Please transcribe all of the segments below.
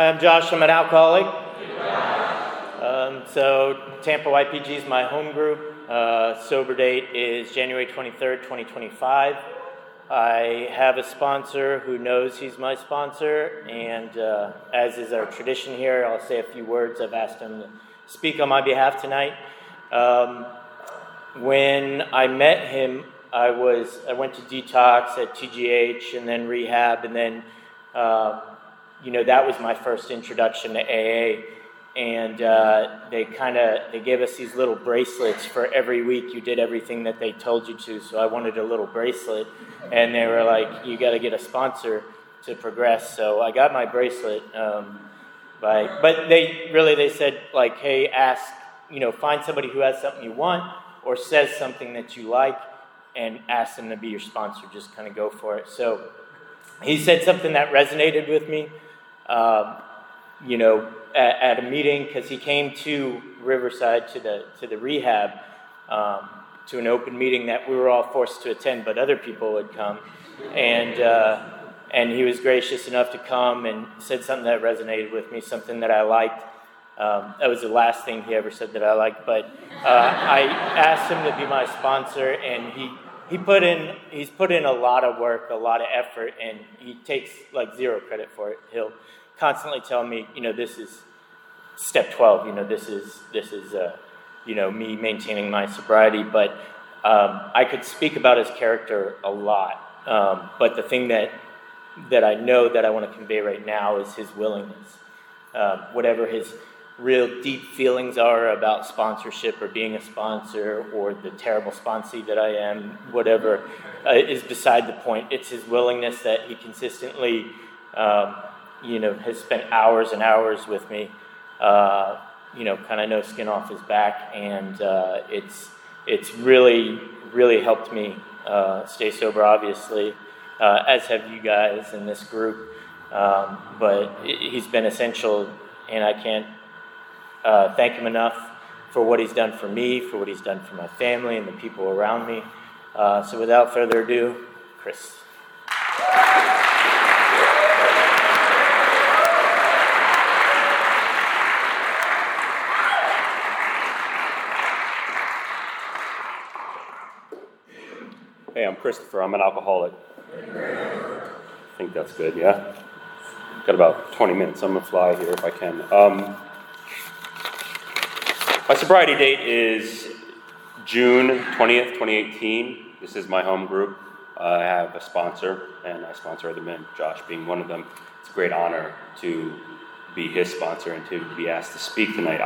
Hi, I'm Josh. I'm an alcoholic. So Tampa YPG is my home group. Sober date is January 23rd, 2025. I have a sponsor who knows he's my sponsor, and as is our tradition here, I'll say a few words. I've asked him to speak on my behalf tonight. When I met him, I went to detox at TGH and then rehab, and then that was my first introduction to AA. And they gave us these little bracelets for every week you did everything that they told you to. So I wanted a little bracelet, and they were like, "You got to get a sponsor to progress." So I got my bracelet. But they said like, "Hey, find somebody who has something you want or says something that you like, and ask them to be your sponsor. Just kind of go for it." So he said something that resonated with me. At a meeting, because he came to Riverside to the rehab, to an open meeting that we were all forced to attend, but other people would come, and he was gracious enough to come and said something that resonated with me, something that I liked. That was the last thing he ever said that I liked, but I asked him to be my sponsor, and he's put in a lot of work, a lot of effort, and he takes like zero credit for it. He'll constantly tell me, this is step 12, this is me maintaining my sobriety, but I could speak about his character a lot, but the thing that I know that I want to convey right now is his willingness. Whatever his real deep feelings are about sponsorship or being a sponsor or the terrible sponsee that I am, whatever, is beside the point. It's his willingness that he consistently has spent hours and hours with me, kind of no skin off his back, and it's really, really helped me stay sober, obviously, as have you guys in this group, but he's been essential, and I can't thank him enough for what he's done for me, for what he's done for my family and the people around me. So without further ado, Chris. Hey, I'm Christopher. I'm an alcoholic. I think that's good, yeah? Got about 20 minutes. I'm going to fly here if I can. My sobriety date is June 20th, 2018. This is my home group. I have a sponsor, and I sponsor other men, Josh being one of them. It's a great honor to be his sponsor and to be asked to speak tonight.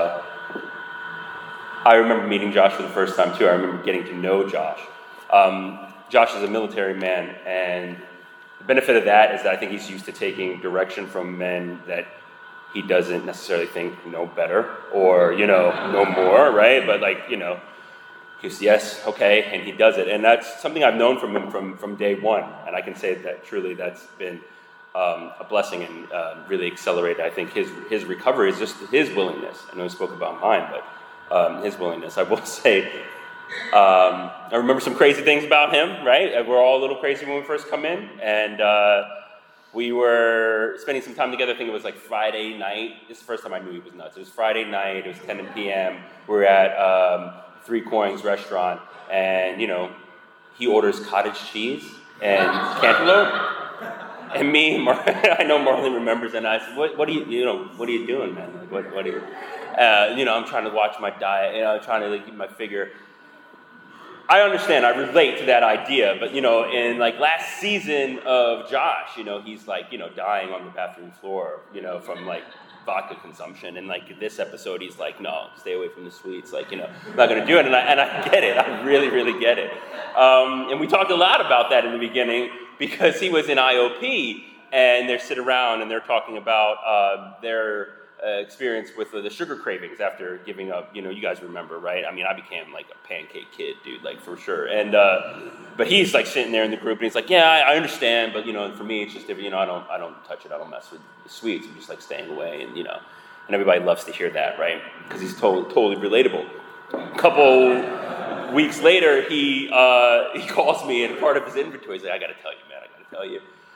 I remember meeting Josh for the first time, too. I remember getting to know Josh. Josh is a military man, and the benefit of that is that I think he's used to taking direction from men that he doesn't necessarily think know better or, know more, right? But he's yes, okay, and he does it. And that's something I've known from him from day one. And I can say that truly that's been a blessing and really accelerated. I think his recovery is just his willingness. I know he spoke about mine, but his willingness. I will say, I remember some crazy things about him, right? We're all a little crazy when we first come in, and we were spending some time together. I think it was like Friday night. This is the first time I knew he was nuts. It was Friday night. It was 10 p.m. We were at Three Coins restaurant, and he orders cottage cheese and cantaloupe. And me, I know Marlon remembers, and I said, "What are you doing, man? What are you?" I'm trying to watch my diet. I'm trying to keep my figure. I understand, I relate to that idea, but, in, last season of Josh, he's, dying on the bathroom floor, from, vodka consumption, and, this episode, he's like, no, stay away from the sweets, I'm not going to do it, and I get it, I really, really get it. And we talked a lot about that in the beginning, because he was in IOP, and they sit around, and they're talking about their experience with the sugar cravings after giving up. You guys remember, right? I mean, I became a pancake kid, dude, for sure. And but he's sitting there in the group, and he's like, "Yeah, I understand, but for me, it's just different. I don't touch it. I don't mess with the sweets. I'm just staying away." And and everybody loves to hear that, right? Because he's totally relatable. A couple weeks later, he calls me, and part of his inventory, he's like, "I got to tell you, man. I got to tell you."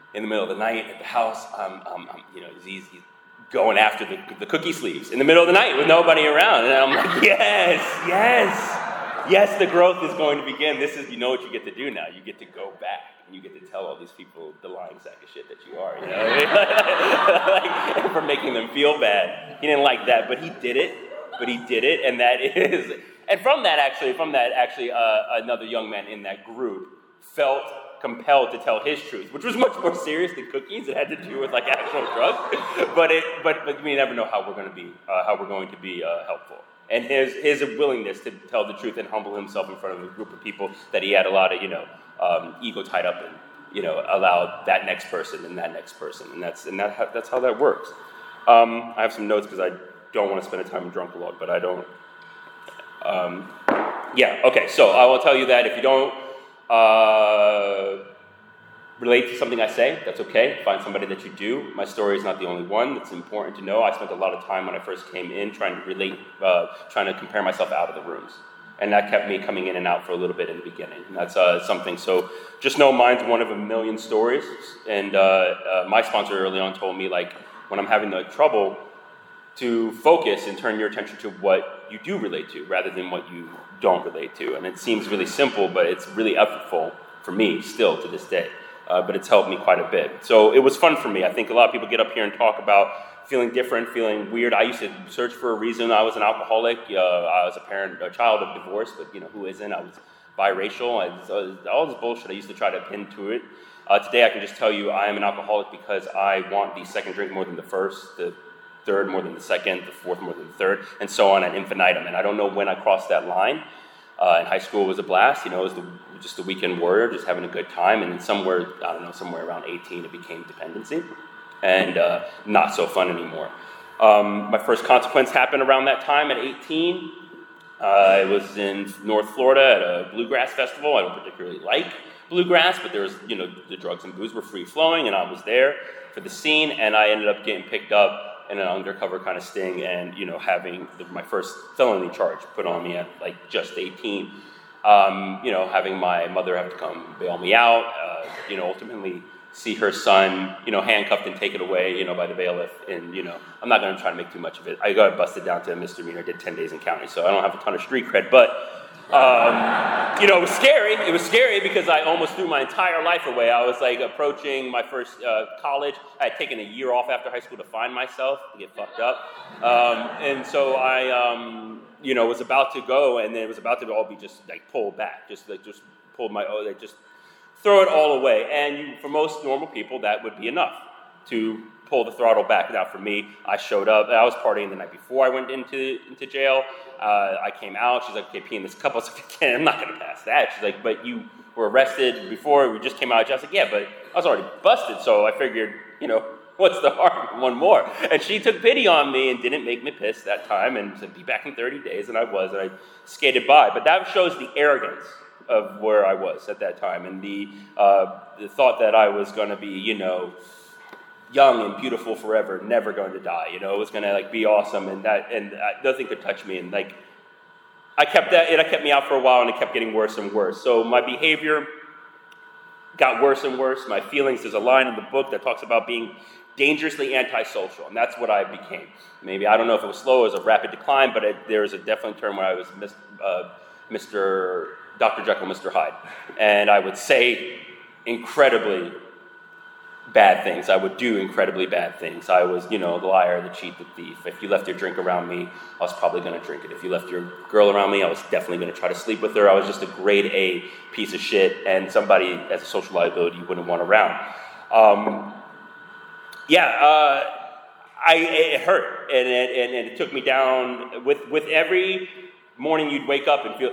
in the middle of the night at the house. He's going after the cookie sleeves in the middle of the night with nobody around. And I'm like, yes, the growth is going to begin. This is, what you get to do now. You get to go back and you get to tell all these people the lying sack of shit that you are, like, for making them feel bad. He didn't like that, but he did it. And from that actually, another young man in that group felt compelled to tell his truth, which was much more serious than cookies. It had to do with like actual drugs, but we never know how we're going to be helpful. And his willingness to tell the truth and humble himself in front of a group of people that he had a lot of ego tied up in, allowed that next person and that next person, and that's how that works. I have some notes because I don't want to spend a time drunk a lot, but I don't. Okay. So I will tell you that if you don't relate to something I say, that's okay. Find somebody that you do. My story is not the only one. It's important to know. I spent a lot of time when I first came in trying to trying to compare myself out of the rooms. And that kept me coming in and out for a little bit in the beginning. And that's something. So just know mine's one of a million stories. And my sponsor early on told me, like, when I'm having the trouble, to focus and turn your attention to what you do relate to rather than what you don't relate to. And it seems really simple, but it's really effortful for me still to this day. But it's helped me quite a bit. So it was fun for me. I think a lot of people get up here and talk about feeling different, feeling weird. I used to search for a reason. I was an alcoholic. I was a child of divorce, but who isn't? I was biracial. All this bullshit I used to try to pin to it. Today I can just tell you I am an alcoholic because I want the second drink more than the first, the third more than the second, the fourth more than the third, and so on ad infinitum. And I don't know when I crossed that line. In high school it was a blast, it was just the weekend warrior, just having a good time. And then somewhere around 18, it became dependency, and not so fun anymore. My first consequence happened around that time at 18. I was in North Florida at a bluegrass festival. I don't particularly like bluegrass, but there was, the drugs and booze were free flowing, and I was there for the scene, and I ended up getting picked up in an undercover kind of sting, and having my first felony charge put on me at like just 18. Having my mother have to come bail me out. Ultimately see her son, handcuffed and taken away, by the bailiff. And I'm not going to try to make too much of it. I got busted down to a misdemeanor. Did 10 days in county, so I don't have a ton of street cred, but. It was scary. It was scary because I almost threw my entire life away. I was like approaching my first college. I had taken a year off after high school to find myself, to get fucked up. And so I, was about to go, and then it was about to all be just like pulled back, just throw it all away. And for most normal people, that would be enough to pull the throttle back. Now for me, I showed up. I was partying the night before I went into jail. I came out. She's like, okay, pee in this cup. I was like, I'm not going to pass that. She's like, but you were arrested before. We just came out. I was like, yeah, but I was already busted. So I figured, what's the harm? One more. And she took pity on me and didn't make me piss that time and said, be back in 30 days. And I was, and I skated by. But that shows the arrogance of where I was at that time, and the thought that I was going to be, young and beautiful forever, never going to die. It was going to be awesome, and nothing could touch me. And it kept me out for a while, and it kept getting worse and worse. So my behavior got worse and worse. My feelings. There's a line in the book that talks about being dangerously antisocial, and that's what I became. Maybe I don't know if it was slow, it was a rapid decline, but there was a definite term where I was Mr. Dr. Jekyll, Mr. Hyde, and I would say incredibly bad things. I would do incredibly bad things. I was, the liar, the cheat, the thief. If you left your drink around me, I was probably going to drink it. If you left your girl around me, I was definitely going to try to sleep with her. I was just a grade A piece of shit, and somebody as a social liability you wouldn't want around. It hurt, and it took me down. With every morning you'd wake up and feel,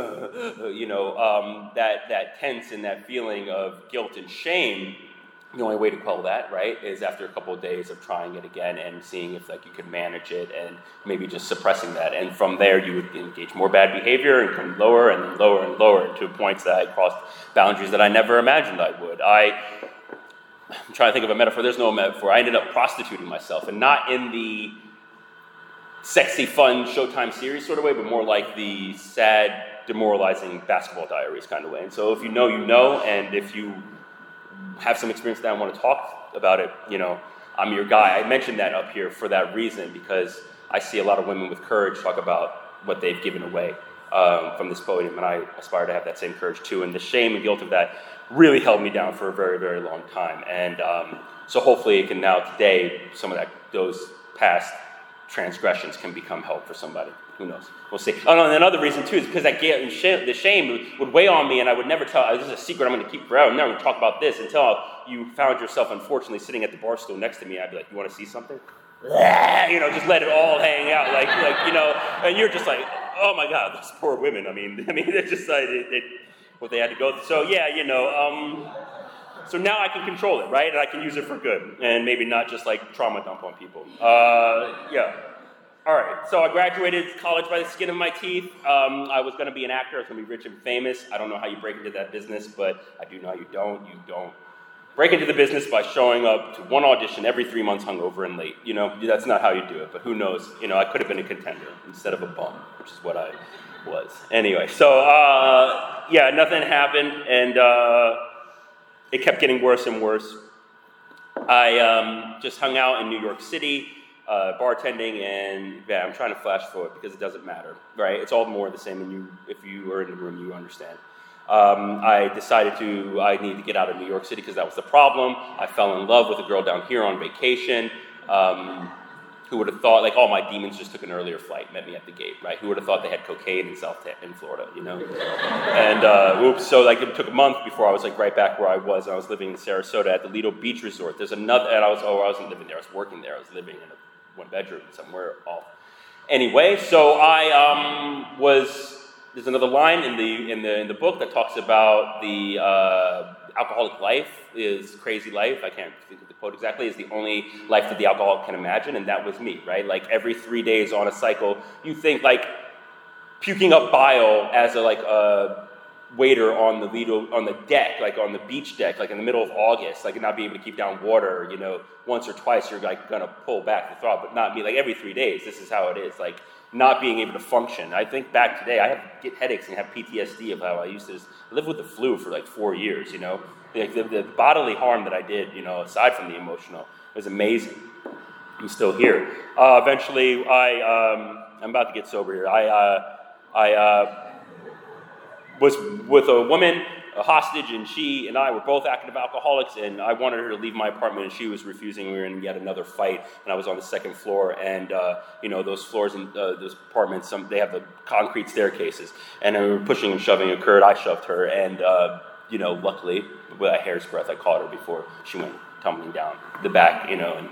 that tense and that feeling of guilt and shame. The only way to quell that, right, is after a couple of days of trying it again and seeing if you could manage it and maybe just suppressing that. And from there, you would engage more bad behavior and come lower and then lower and lower to points that I crossed boundaries that I never imagined I would. I'm trying to think of a metaphor. There's no metaphor. I ended up prostituting myself, and not in the sexy, fun Showtime series sort of way, but more like the sad, demoralizing Basketball Diaries kind of way. And so if you know, and if you have some experience that I want to talk about it, I'm your guy. I mentioned that up here for that reason, because I see a lot of women with courage talk about what they've given away from this podium, and I aspire to have that same courage too. And the shame and guilt of that really held me down for a very, very long time. And so hopefully it can now today, some of those past transgressions can become help for somebody. Who knows? We'll see. Oh, no, and another reason too is because that guilt and the shame would weigh on me, and I would never tell. This is a secret I'm going to keep forever. I'm never going to talk about this until you found yourself, unfortunately, sitting at the bar stool next to me. I'd be like, "You want to see something?" Just let it all hang out, and you're just like, "Oh my God, those poor women." I mean, it's just like what they had to go through. So yeah, So now I can control it, right? And I can use it for good, and maybe not just like trauma dump on people. Yeah. All right, so I graduated college by the skin of my teeth. I was going to be an actor. I was going to be rich and famous. I don't know how you break into that business, but I do know how you don't. You don't break into the business by showing up to one audition every 3 months hungover and late. That's not how you do it, but who knows? I could have been a contender instead of a bum, which is what I was. Anyway, so, nothing happened, and it kept getting worse and worse. I just hung out in New York City, bartending, and I'm trying to flash forward because it doesn't matter, right? It's all more the same, and if you are in the room, you understand. I decided I need to get out of New York City because that was the problem. I fell in love with a girl down here on vacation. Who would have thought, all my demons just took an earlier flight, met me at the gate, right? Who would have thought they had cocaine in Florida, And so it took a month before I was right back where I was. I was living in Sarasota at the Lido Beach Resort. There's another, and I wasn't living there. I was working there. I was living in a one-bedroom somewhere off. Anyway, so there's another line in the book that talks about the alcoholic life is crazy life. I can't think of the quote exactly. Is the only life that the alcoholic can imagine, and that was me, right? Every 3 days on a cycle, you think puking up bile as a waiter on the deck, on the beach deck, in the middle of August, not being able to keep down water, once or twice you're gonna pull back the throttle, but not me. Every 3 days, this is how it is. Not being able to function. I think back today, I get headaches and have PTSD of how I used to live with the flu for 4 years. The bodily harm that I did, aside from the emotional, was amazing. I'm still here. Eventually, I'm about to get sober here. I was with a woman, a hostage, and she and I were both active alcoholics, and I wanted her to leave my apartment, and she was refusing. We were in yet another fight, and I was on the second floor, and those floors in those apartments, they have the concrete staircases, and we were pushing and shoving occurred. I shoved her, and luckily, with a hair's breadth, I caught her before she went tumbling down the back,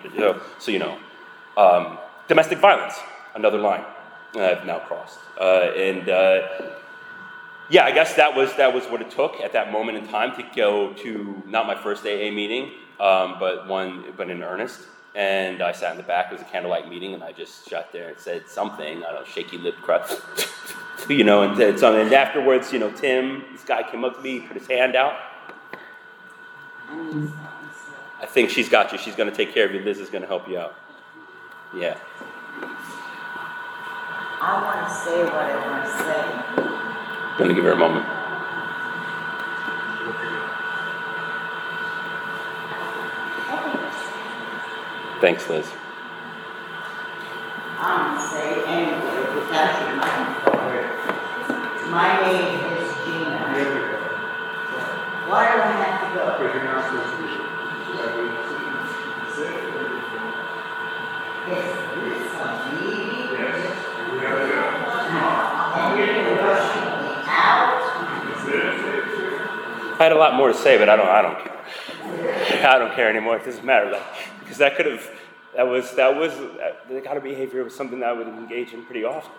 domestic violence, another line I've now crossed, yeah, I guess that was what it took at that moment in time to go to not my first AA meeting, but in earnest. And I sat in the back. It was a candlelight meeting, and I just sat there and said something. I don't know, shaky lip crutch, and said something. And afterwards, Tim, this guy came up to me, put his hand out. I think she's got you. She's going to take care of you. Liz is going to help you out. Yeah. I want to say what I want to say. I'm going to give her a moment. Thanks, Liz. I'm going to say anyway, without your mind forward. My name is Gina. Why do I have to go? Is this a meeting? I had a lot more to say, but I don't care. I don't care anymore. It doesn't matter, because that kind of behavior was something that I would engage in pretty often.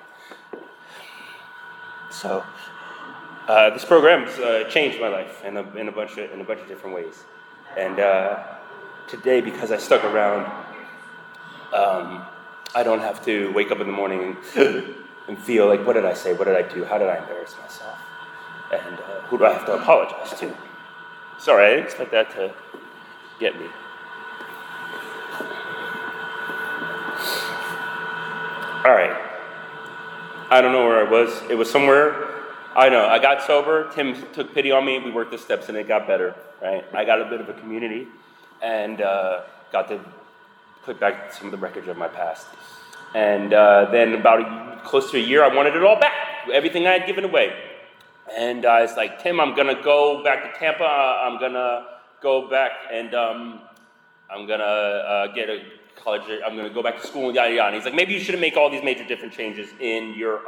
So this program's changed my life in a bunch of different ways. And today, because I stuck around, I don't have to wake up in the morning and feel like, what did I say? What did I do? How did I embarrass myself? And who do I have to apologize to? Sorry, I didn't expect that to get me. All right. I don't know where I was. It was somewhere I know. I got sober. Tim took pity on me. We worked the steps, and it got better. Right? I got a bit of a community, and got to put back some of the wreckage of my past. And then about close to a year, I wanted it all back. Everything I had given away. And I was like, Tim, I'm going to go back to Tampa. I'm going to go back and I'm going to get a college. I'm going to go back to school and yada yada. And he's like, maybe you shouldn't make all these major different changes in your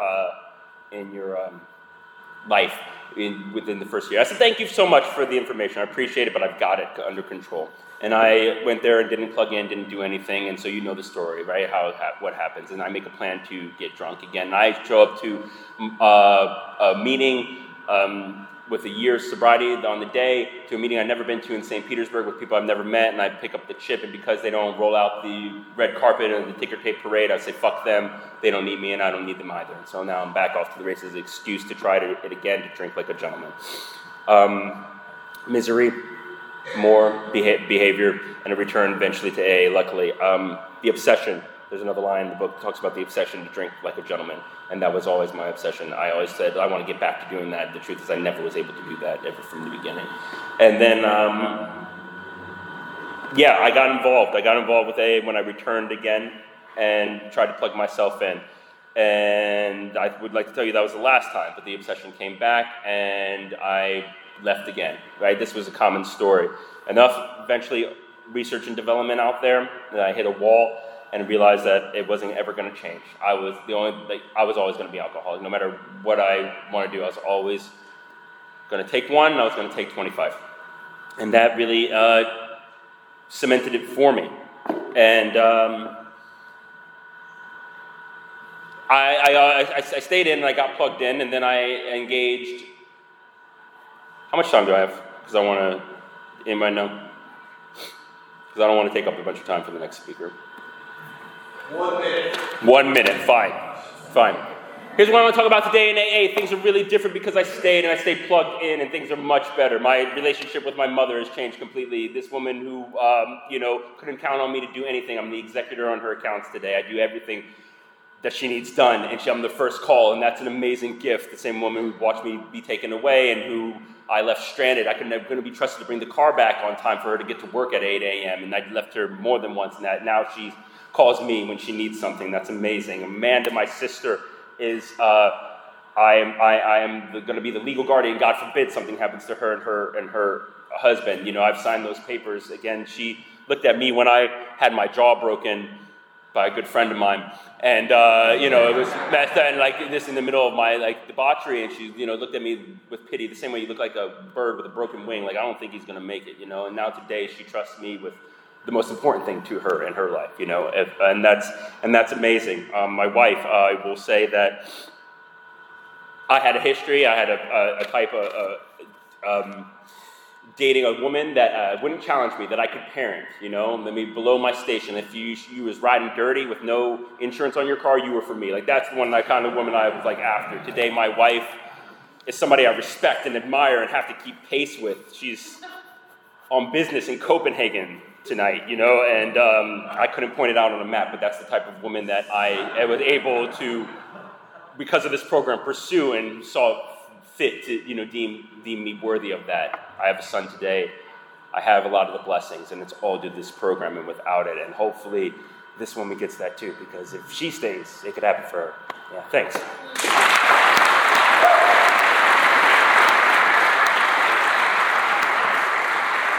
life within the first year. I said, thank you so much for the information. I appreciate it, but I've got it under control. And I went there and didn't plug in, didn't do anything. And so you know the story, right? What happens. And I make a plan to get drunk again. And I show up to a meeting with a year's sobriety on the day, to a meeting I've never been to in St. Petersburg with people I've never met, and I pick up the chip, and because they don't roll out the red carpet and the ticker tape parade, I say, fuck them, they don't need me, and I don't need them either. And so now I'm back off to the races as an excuse to try it again, to drink like a gentleman. Misery, more behavior, and a return eventually to AA, luckily. The obsession. There's another line in the book that talks about the obsession to drink like a gentleman, and that was always my obsession. I always said, I want to get back to doing that. The truth is I never was able to do that ever from the beginning. And then, I got involved. I got involved with AA when I returned again and tried to plug myself in. And I would like to tell you that was the last time, but the obsession came back and I left again, right? This was a common story. Enough, eventually, research and development out there, that I hit a wall and realized that it wasn't ever going to change. I was always going to be alcoholic. No matter what I want to do, I was always going to take one, and I was going to take 25. And that really cemented it for me. And I stayed in, and I got plugged in, and then I engaged. How much time do I have? Because I want to, anybody know? Because I don't want to take up a bunch of time for the next speaker. 1 minute. 1 minute, fine. Here's what I want to talk about today in AA. Things are really different because I stayed and I stayed plugged in, and things are much better. My relationship with my mother has changed completely. This woman who, couldn't count on me to do anything. I'm the executor on her accounts today. I do everything that she needs done, and I'm the first call, and that's an amazing gift. The same woman who watched me be taken away and who I left stranded. I couldn't be trusted to bring the car back on time for her to get to work at 8 a.m., and I left her more than once, and now she calls me when she needs something. That's amazing. Amanda, my sister, is I am going to be the legal guardian. God forbid something happens to her and her husband. I've signed those papers. Again, she looked at me when I had my jaw broken by a good friend of mine, and it was messed up and like this in the middle of my debauchery, and she looked at me with pity, the same way you look like a bird with a broken wing. Like, I don't think he's going to make it. And now today she trusts me with the most important thing to her in her life, and that's amazing. My wife, I will say that I had a history. I had a type of dating a woman that wouldn't challenge me, that I could parent, maybe below my station. If you was riding dirty with no insurance on your car, you were for me. Like, that's the one kind of woman I was after. Today, my wife is somebody I respect and admire and have to keep pace with. She's on business in Copenhagen tonight, and I couldn't point it out on a map, but that's the type of woman that I was able to, because of this program, pursue and saw fit to, deem me worthy of that. I have a son today. I have a lot of the blessings, and it's all due to this program and without it, and hopefully this woman gets that too, because if she stays, it could happen for her. Yeah, thanks.